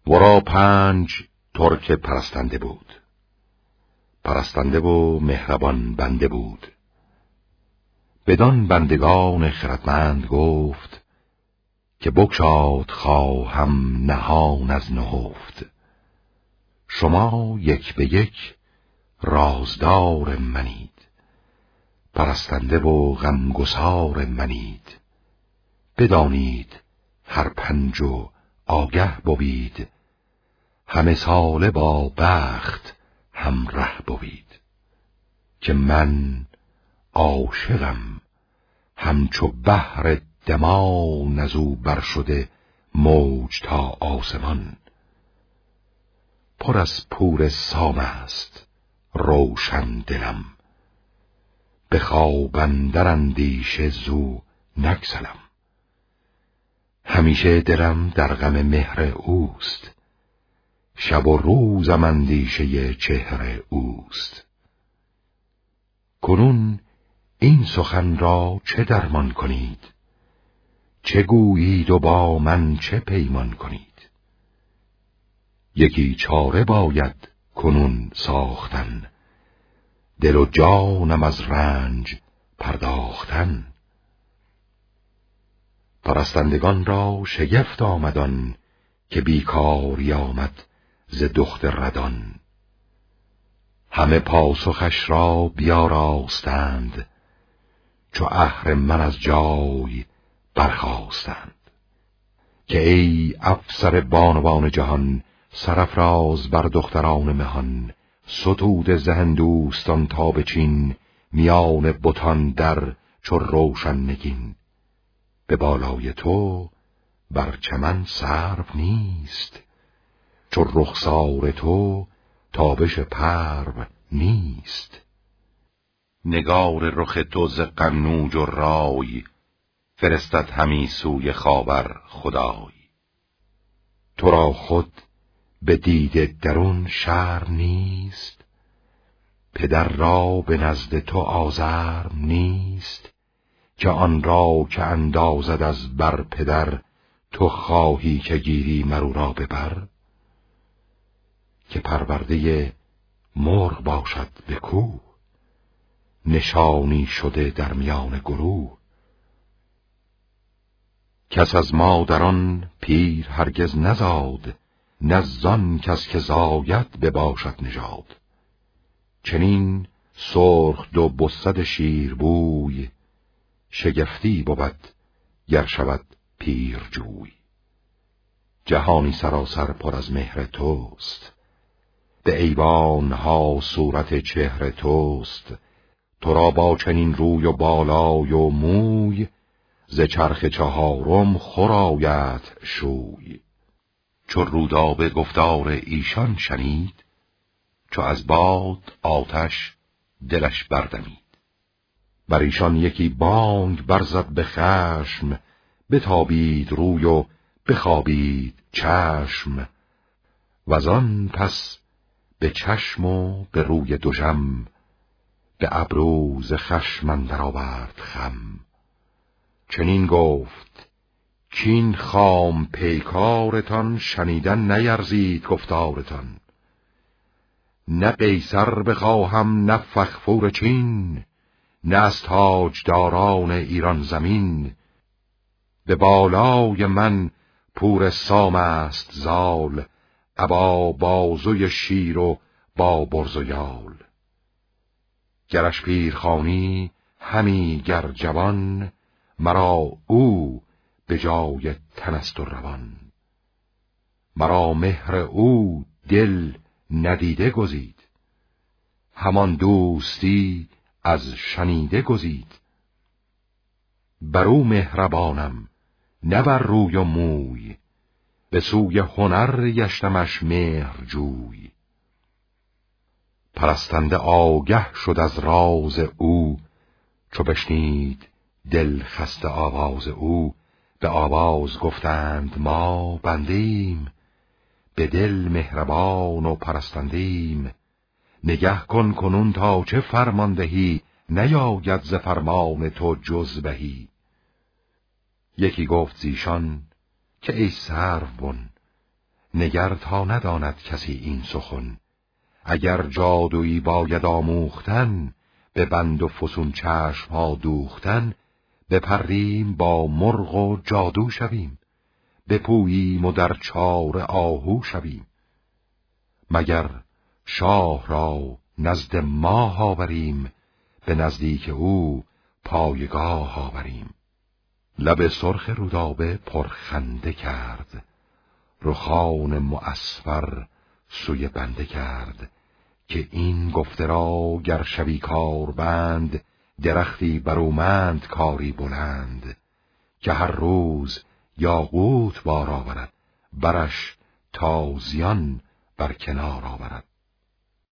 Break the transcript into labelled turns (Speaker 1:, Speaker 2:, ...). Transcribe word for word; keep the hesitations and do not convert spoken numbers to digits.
Speaker 1: ورا پنج ترک پرستنده بود. پرستنده و مهربان بنده بود. بدان بندگان خردمند گفت که بگشاد خواهم نهان از نهفت. شما یک به یک رازدار منید، پرستنده و غمگسار منید. بدانید هر پنج و آگه بوید، همه ساله با بخت همره بوید. که من عاشقم همچو بحر دمان، از او بر شده موج تا آسمان. پر از پور سام است روشن دلم، به خواب اندر اندیشه زو نگسلم. همیشه دلم در غم مهر اوست، شب و روزم اندیشه چهر اوست. کنون این سخن را چه درمان کنید؟ چه گویید و با من چه پیمان کنید؟ یکی چاره باید کنون ساختن، دل و جانم از رنج پرداختن. پرستندگان را شگفت آمدان، که بیکاری آمد ز دخت ردان. همه پاسخش را بیاراستند، چو اهرمن از جای برخاستند. که ای افسر بانوان جهان، سرافراز بر دختران مهان. ستوده ز هندوستان تا به چین، میان بتان در چو روشن نگین. به بالای تو بر چمن سرو نیست، چو رخسار تو تابش پرو نیست. نگار رخ تو ز قنوج و رای، فرستد همی سوی خاور خدای. تو را خود به دیده درون شرم نیست، پدر را به نزد تو آزرم نیست. که آن را که اندازد از بر پدر، تو خواهی که گیری مرو را ببر. که پرورده مرغ باشد به کوه، نشانی شده در میان گروه. کس از مادران پیر هرگز نزاد، نه زان کس که زاید بباشد نژاد. چنین سرخ دو بسد شیر بوی، شگفتی بود گر شود پیر جوی. جهانی سراسر پر از مهر توست، به ایوان ها صورت چهر توست. تو را با چنین روی و بالای و موی، ز چرخ چهارم خورایت شوی. چو رودابه گفتار ایشان شنید، چو از باد آتش دلش بردمید. بر ایشان یکی بانگ برزد به خشم، بتابید روی و بخوابید چشم. وزان پس به چشم و به روی دوژم، به ابرو ز خشم اندر آورد خم. چنین گفت کین خام پیکارتان، شنیدن نیرزید گفتارتان. نه قیصر بخواهم نه فخفور چین، نه از تاجداران ایران زمین. به بالای من پور سام است زال، ابا بازوی شیر و با برز و یال. گرش پیرخوانی همی گر جوان، مرا او به جای تن است و روان. مرا مهر او دل ندیده گزید، همان دوستی از شنیده گزید. بر او مهربانم نه بر روی و موی، به سوی هنر گشتمش مهر جوی. پرستنده آگه شد از راز او، چو بشنید دل خسته آواز او. به آواز گفتند ما بندیم، به دل مهربان و پرستندیم. نگه کن کنون تا چه فرمان دهی، نیاید ز فرمان تو جز بهی. یکی گفت زیشان که ای سروبن، نگر تا نداند کسی این سخن. اگر جادویی باید آموختن، به بند و فسون چشم ها دوختن. بپریم با مرغ و جادو شویم، بپوییم و در چار آهو شویم. مگر شاه را نزد ماه آوریم، به نزدیک او پایگاه آوریم. لب سرخ رودابه پرخنده کرد، رخان معصفر سوی بنده کرد. که این گفته را گر شوی کاربند، درختی برومند کاری بلند. که هر روز یاقوت بار آورد، برش تازیان بر کنار آورد.